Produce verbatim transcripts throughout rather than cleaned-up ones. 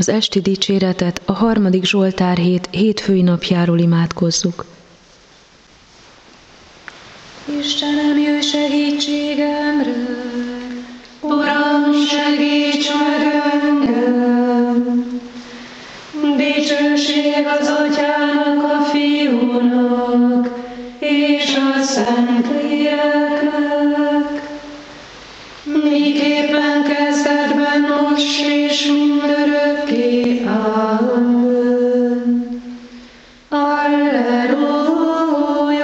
Az esti dicséretet a harmadik Zsoltár hét hétfői napjáról imádkozzuk. Istenem, jöjj segítségemre! Uram, segíts meg engem! Dicsőség az Atyának, a Fiúnak és a Szentléleknek, miképpen kezdetben, most és mindörökké. Amen. Alleluja!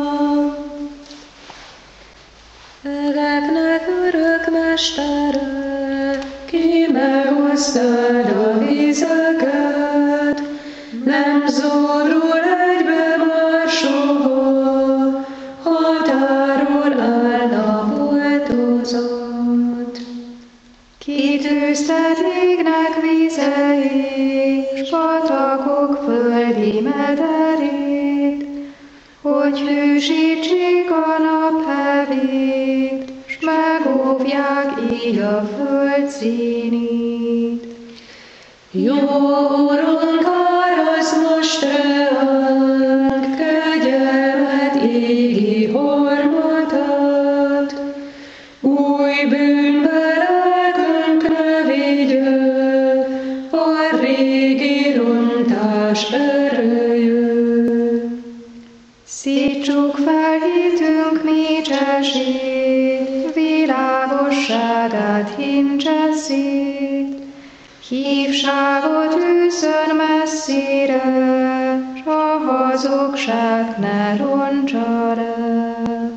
Egeknek örök mestere, ki megosztad a vizeket, nem zúdul egybe már soha, határon áll a boltozat. Kitűzted égnek vizeit, s patakok földi mederét, hogy hűsítsék a nap hevét, s megóvják így a föld színét. Jó Urunk, árasz most ránk kegyelmet égi hormatát, új bűnbe lelkünk ne vigye, a régi rontás erőjű. Szítsuk fel hitünk mécsesét, világosságát hintse szét, hívságot űzön messzire, s a hazugság ne roncsa le.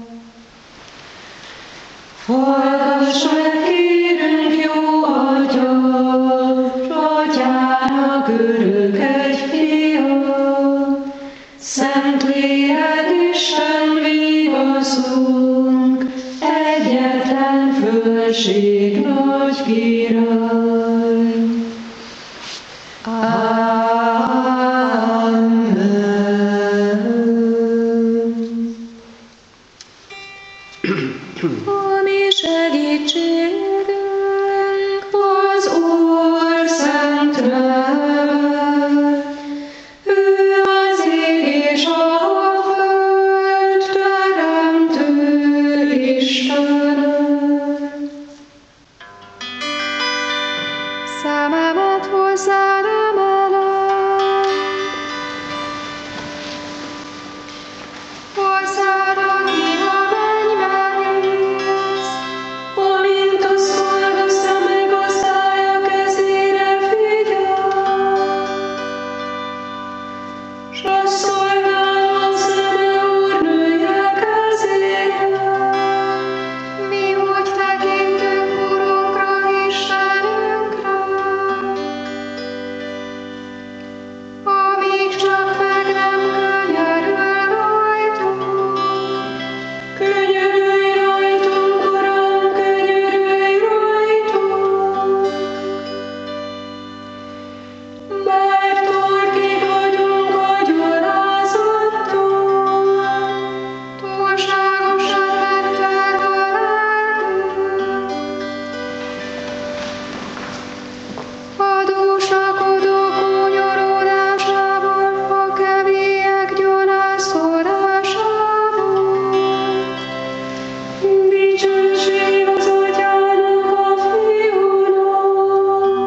Hallgass meg, kérünk, jó Atya, s Atyának örök egy fia, Szentlélek Isten vigaszunk, egyetlen fölség nagy király. Amen. A mi segítségünk az Úr szent neve, ő az ég és a föld teremtő Istene. Szememet hozzád emelem, hozzád, aki a mennyben élsz, amint a szolga szeme gazdája kezére figyel, s a szolgának szeme úrnője kezére. Mi úgy tekintünk Urunkra, Istenünkre, amíg csak meg nem könyörül rajtunk. Könyörülj rajtunk, Uram, könyörülj rajtunk! Mert torkig vagyunk a gyalázattól, túlságosan megtelt a lelkünk. Adósakodók hunyoródásával, a kevélyek gyalázkodásából. Dicsőség az Atyának, a Fiúnak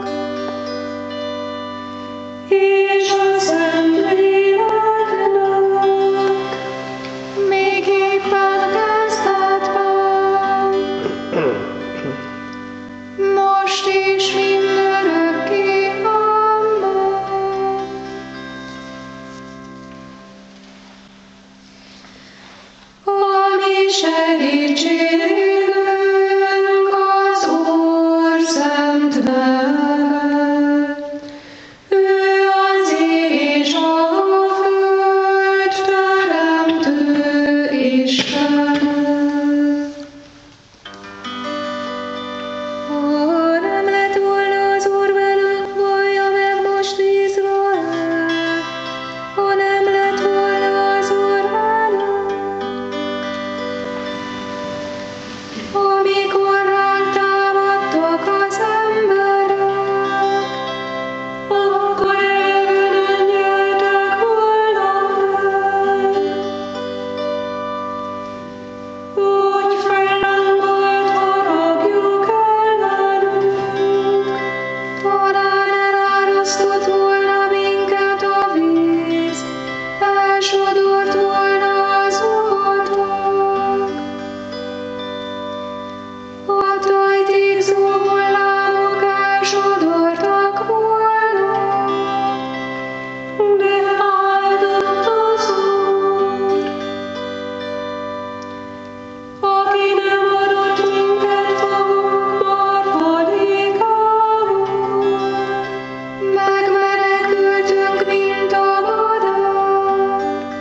és a Szentléleknek, miképpen kezdetben, most és mindörökké. Amen. A mi segítségünk az Úr szent neve, ő az ég és a föld teremtő Istene. Ha nem lett volna az Úr velünk, vallja meg most Izrael, ha nem lett volna az Úr velünk. Amikor ránk támadtak az emberek, sodortak volna, de áldott az Úr, aki nem adott minket magunk marhalékául. Megmenekültünk, mint a madár,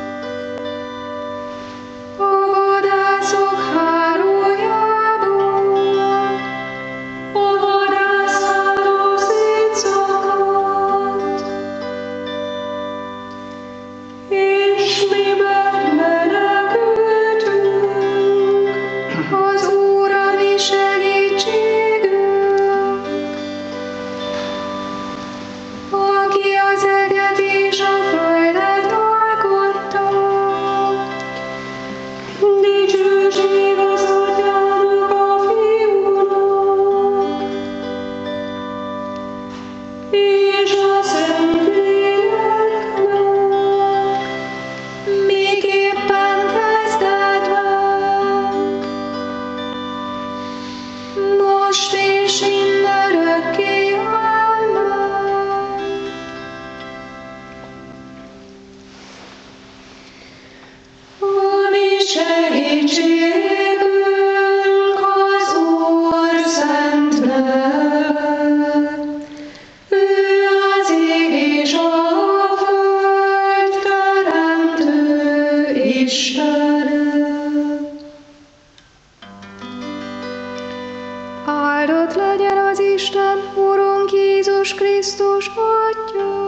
a vadászok hálójából, a vadászháló szétszakadt, és mi megmenekültünk, az Úr a mi segítségünk, aki az eget és a földet alkotta. Dicsőség az Atyának, a Fiúnak, és a Szentléleknek, miképpen kezdetben, most és mindörökké. Amen. A mi segítségünk az Úr szent neve, ő az ég és a föld teremtő Istene. Áldott legyen az Isten, Urunk Jézus Krisztus Atya,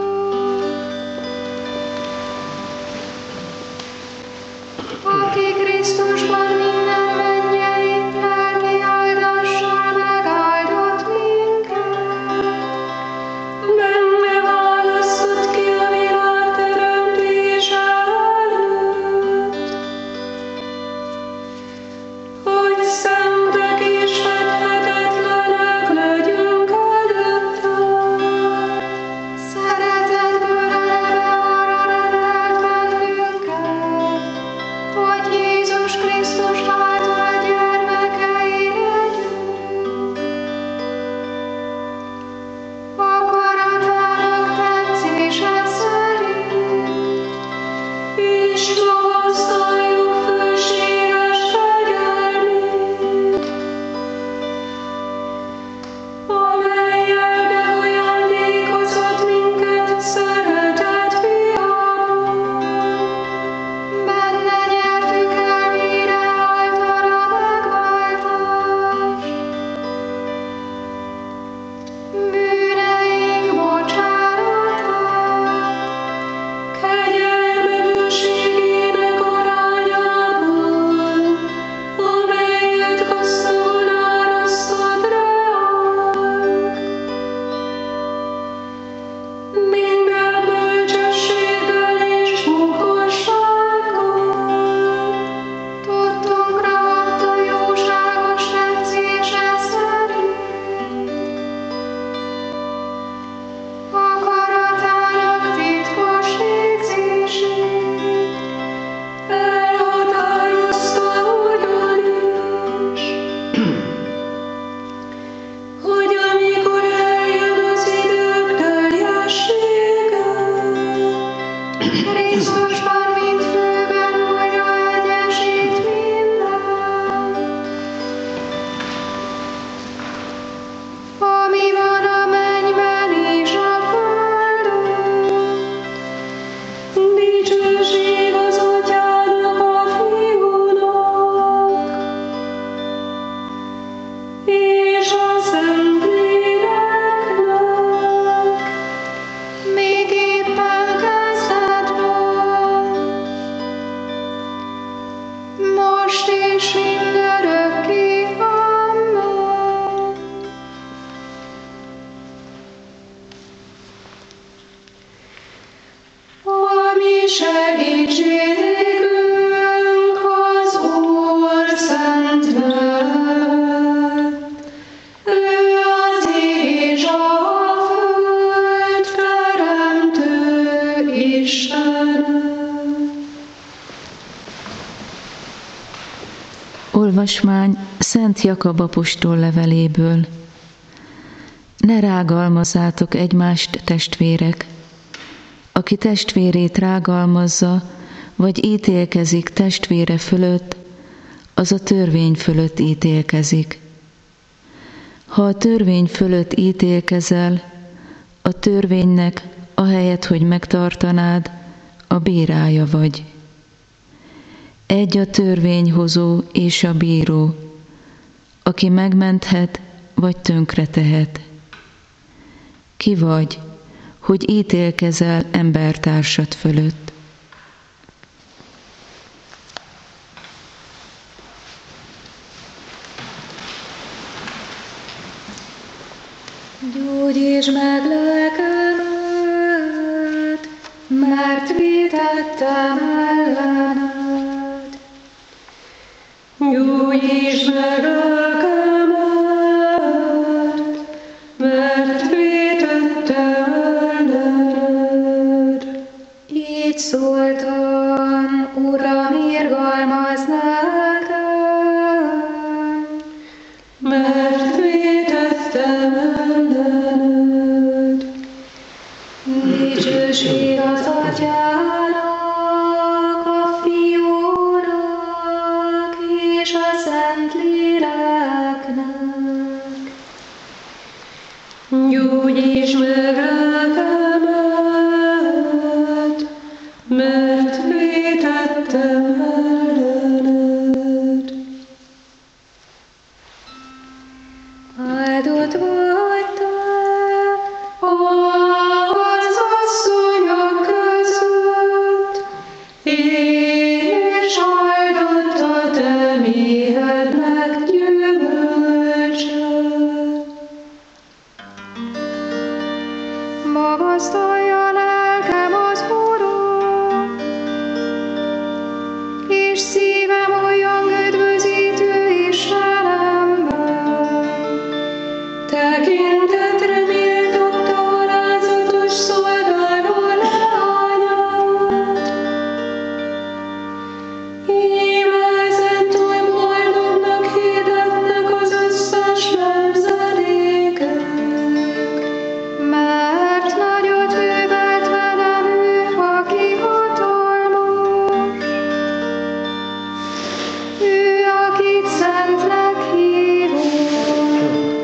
aki Krisztusban minden mennyei lelki áldással megáldott minket. Benne választott ki a világ teremtése előtt, hogy szentek és fedhetetlenek legyünk előtte. Szeretetből eleve arra rendelt bennünket, hogy Jézus Krisztus által gyermekei legyünk. Akaratának tetszése szerint, és magasztaljuk fölséges kegyelmét, amellyel megajándékozott minket szeretett fiában. Benne nyertük el mindenáltal a megváltást, bűneink bocsánatát, kegyelme bőségének arányában, amelyet gazdagon árasztott ránk. Minden bölcsességgel és okossággal tudtunkra adta jóságos tetszése szerint. Akaratának titkos végzését elhatározta ugyanis, hogy amikor eljön az idők teljessége, Krisztusban mint főben újra egyesít mindent, ami van a mennyben és a földön. Dicsőség az Atyának, a Fiúnak, és a Szentléleknek, miképpen kezdetben, most és mindörökké. Amen. A mi segítségünk az Úr szent neve, ő az ég és a föld teremtő Istene. Olvasmány Szent Jakab apostol leveléből. Ne rágalmazzátok egymást, testvérek. Aki testvérét rágalmazza, vagy ítélkezik testvére fölött, az a törvény fölött ítélkezik. Ha a törvény fölött ítélkezel, a törvénynek, ahelyett, hogy megtartanád, a bírája vagy. Egy a törvényhozó és a bíró, aki megmenthet, vagy tönkre tehet. Ki vagy, hogy ítélkezel embertársad fölött? Gyógyítsd meg lelkemet, mert vétettem ellened. Gyógyítsd meg lelkemet, mert vétettem ellened. Így szóltam, Uram, irgalmazz nekem, mert vétettem ellened. Dicsőség az Atyának, a Fiúnak és a Szentléleknek. Gyógyítsd meg lelkemet, mert vétettem ellened. Áldott vagy te az asszonyok között, és áldott a te méhednek gyümölcse. Magasztalja lelkem az Urat, és szívem olyan üdvözítő Istenemben. Tekintetre méltott alázatos szolgáról leányát. Íme ezentúl boldognak hirdetnek az összes nemzedékek, mert nagyot művelt velem ő, aki hatalmas. Ő, akit szentnek hívunk,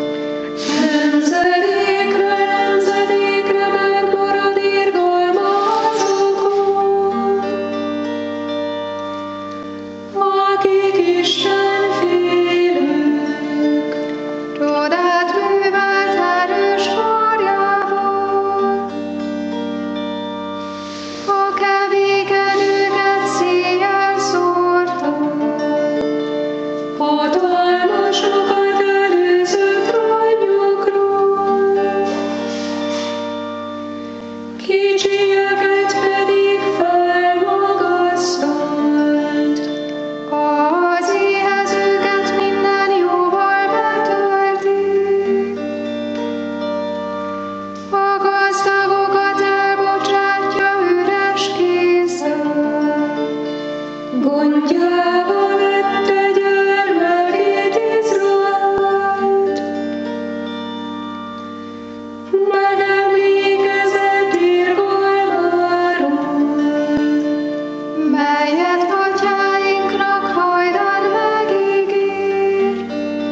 nemzedékről nemzedékre megmarad irgalma azokon, akik Isten félők, csodát művelt erős karjával. A kevékedőket széjjel szórta, hatalmasokat előzött ronnyokról, kicsinyeket pedig felmagasztalt, az éhezőket minden jóval betölti, a gazdagokat elbocsátja üres kézzel, gondjába vette gyermekét Izraelt, megemlékezett irgalmáról, melyet atyáinknak hajdan megígért,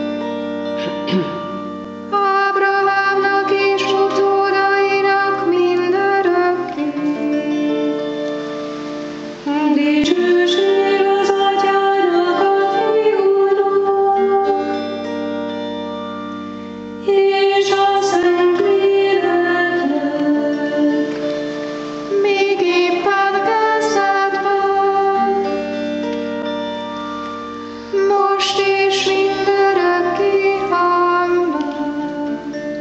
Ábrahámnak és utódainak mindörökké. Dicsőség az Atyának, a Fiúnak és a Szentléleknek, még éppen kezdetben, most és mindörökké. Amen.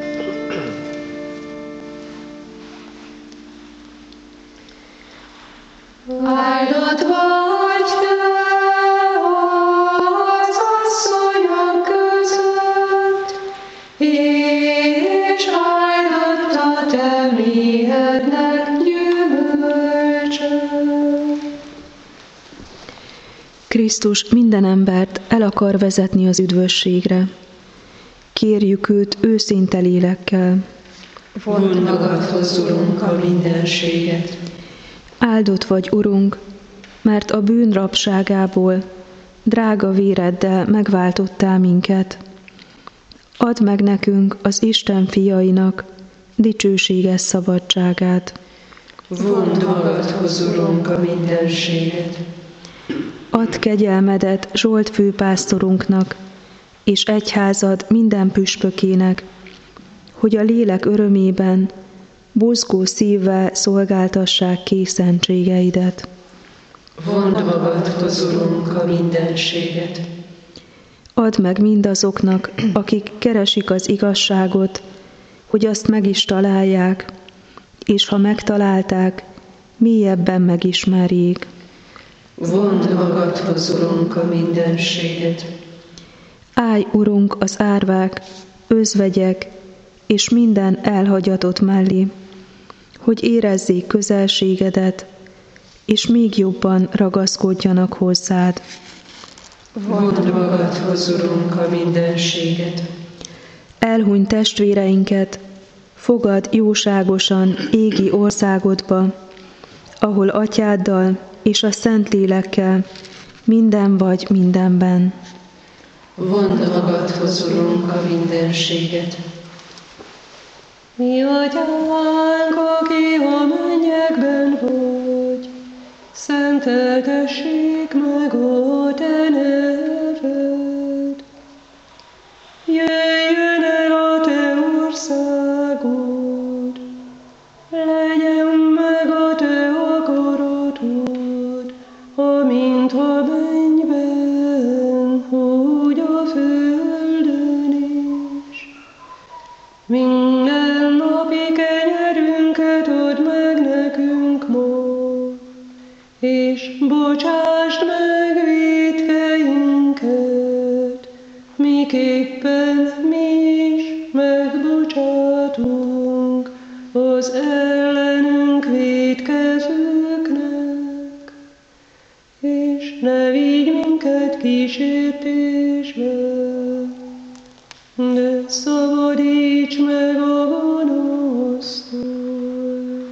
Áldott vagy te az asszonyok között, és áldott a te méhednek gyümölcse. Krisztus minden embert el akar vezetni az üdvösségre. kérjük őt őszinte lélekkel. Vond magadhoz, Urunk, a mindenséget. Áldott vagy, Urunk, mert a bűn rabságából drága véreddel megváltottál minket. Add meg nekünk, az Isten fiainak, dicsőséges szabadságát. Vond magadhoz, Urunk, a mindenséget. Add kegyelmedet Zsolt főpásztorunknak, és egyházad minden püspökének, hogy a lélek örömében buzgó szívvel szolgáltassák ki szentségeidet. Vond magadhoz, Urunk, a mindenséget. Add meg mindazoknak, akik keresik az igazságot, hogy azt meg is találják, és ha megtalálták, mélyebben megismerjék. Vond magadhoz, Urunk, a mindenséget. Állj, Urunk, az árvák, özvegyek és minden elhagyatott mellé, hogy érezzék közelségedet, és még jobban ragaszkodjanak hozzád. Vond magadhoz, Urunk, a mindenséget. Elhuny testvéreinket, fogad jóságosan égi országodba, ahol atyáddal és a Szentlélekkel minden vagy mindenben. Vond magadhoz, Urunk, a mindenséget. Mi atyánk, aki a mennyekben vagy, szenteltessék meg a te neved. Jöjjön el a te országod, legyen meg a te akaratod, amint a mennyben, úgy a földön is. Minden napi kenyerünket add meg nekünk ma, és bocsásd meg vétkeinket, miképpen mi is megbocsátunk az ellenünk vétkezőknek, és ne vigy minket kísértésbe, de szabadíts meg a gonosztól.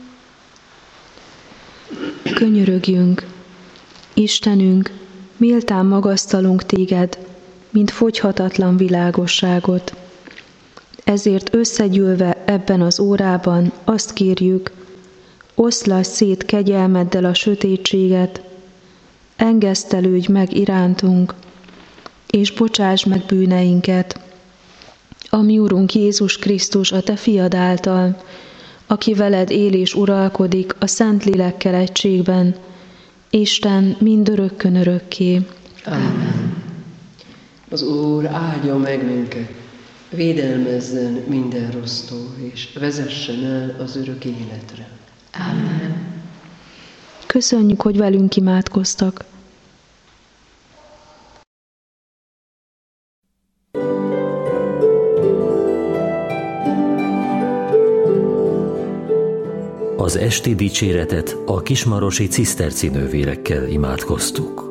Könyörögjünk, Istenünk, méltán magasztalunk téged, mint fogyhatatlan világosságot. Ezért összegyűlve ebben az órában azt kérjük, oszlass szét kegyelmeddel a sötétséget, engesztelődj meg irántunk, és bocsáss meg bűneinket, a mi Urunk Jézus Krisztus, a te fiad által, aki veled él és uralkodik a Szentlélekkel egységben, Isten mindörökkön örökké. Amen. Az Úr áldja meg minket, védelmezzen minden rossztól, és vezessen el az örök életre. Amen. Köszönjük, hogy velünk imádkoztak. Az esti dicséretet a kismarosi ciszterci nővérekkel imádkoztuk.